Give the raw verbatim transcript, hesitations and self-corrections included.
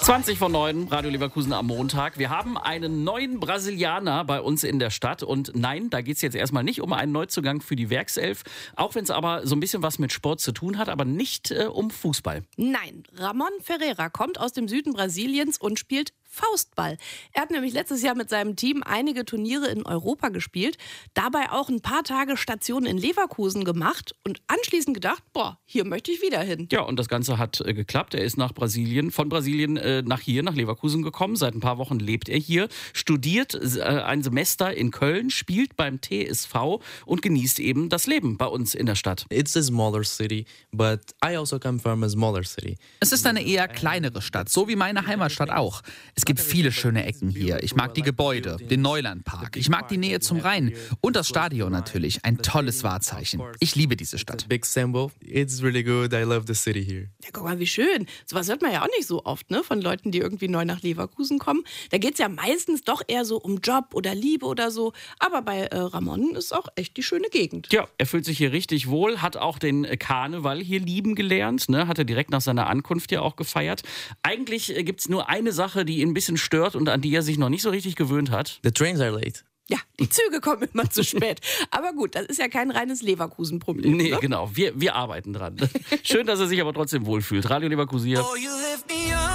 zwanzig vor neun, Radio Leverkusen am Montag. Wir haben einen neuen Brasilianer bei uns in der Stadt. Und nein, da geht es jetzt erstmal nicht um einen Neuzugang für die Werkself. Auch wenn es aber so ein bisschen was mit Sport zu tun hat, aber nicht äh, um Fußball. Nein, Ramon Ferreira kommt aus dem Süden Brasiliens und spielt Faustball. Er hat nämlich letztes Jahr mit seinem Team einige Turniere in Europa gespielt, dabei auch ein paar Tage Station in Leverkusen gemacht und anschließend gedacht, boah, hier möchte ich wieder hin. Ja, und das Ganze hat äh, geklappt. Er ist nach Brasilien, von Brasilien äh, nach hier, nach Leverkusen gekommen. Seit ein paar Wochen lebt er hier, studiert äh, ein Semester in Köln, spielt beim T S V und genießt eben das Leben bei uns in der Stadt. It's a smaller city, but I also come from a smaller city. Es ist eine eher kleinere Stadt, so wie meine Heimatstadt auch. Es gibt viele schöne Ecken hier. Ich mag die Gebäude, den Neulandpark. Ich mag die Nähe zum Rhein und das Stadion natürlich. Ein tolles Wahrzeichen. Ich liebe diese Stadt. Big symbol. It's really good. I love the city here. Ja, guck mal, wie schön. Sowas hört man ja auch nicht so oft, ne? Von Leuten, die irgendwie neu nach Leverkusen kommen. Da geht es ja meistens doch eher so um Job oder Liebe oder so. Aber bei äh, Ramon ist auch echt die schöne Gegend. Ja, er fühlt sich hier richtig wohl, hat auch den Karneval hier lieben gelernt, ne? Hat er direkt nach seiner Ankunft ja auch gefeiert. Eigentlich äh, gibt es nur eine Sache, die ihn ein bisschen stört und an die er sich noch nicht so richtig gewöhnt hat. The trains are late. Ja, die Züge kommen immer zu spät. Aber gut, das ist ja kein reines Leverkusen-Problem. Nee, ne? genau. Wir, wir arbeiten dran. Schön, dass er sich aber trotzdem wohlfühlt. Radio Leverkusen hier.